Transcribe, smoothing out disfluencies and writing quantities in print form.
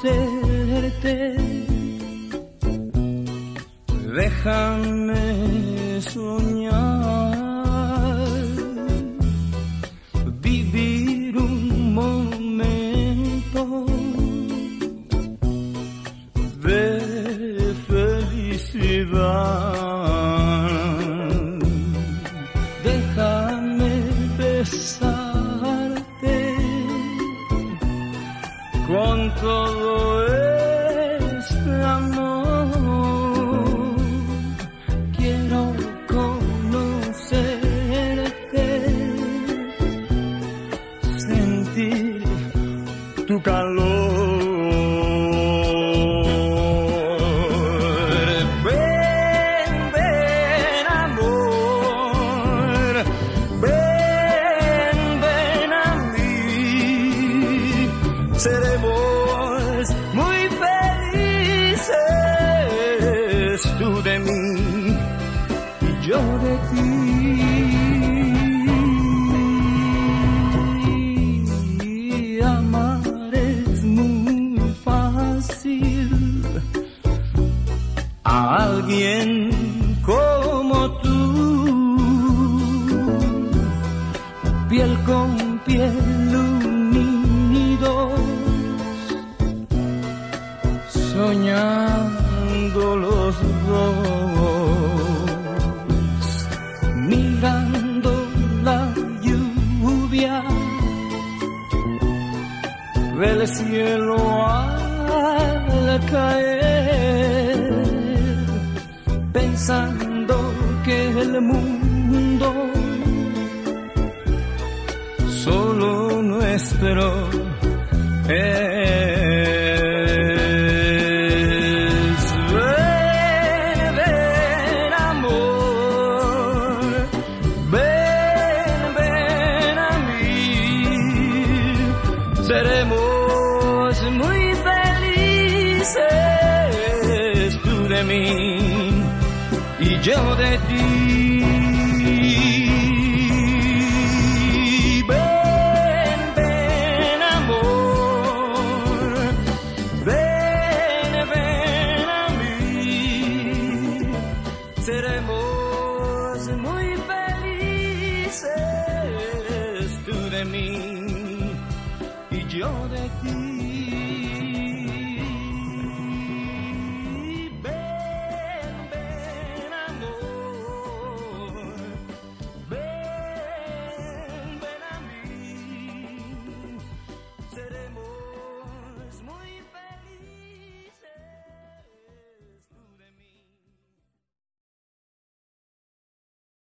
conocerte. Déjame soñar, vivir un momento de felicidad. Déjame besarte con todo este amor. Quiero conocerte, sentir tu calor. Ven, ven, amor, ven, ven a mí. Seremos muy felices, tú de mí y yo de ti. Amar es muy fácil a alguien como tú, piel con piel unidos, soñando los dos, mirando la lluvia del cielo al caer, pensando que el mundo solo nuestro es. Ven, ven, amor, ven, ven a mí. Seremos muy felices, tú de mí y yo de ti. Ven, ven, amor, ven, ven a mí. Seremos muy felices, tú de mí y yo de ti.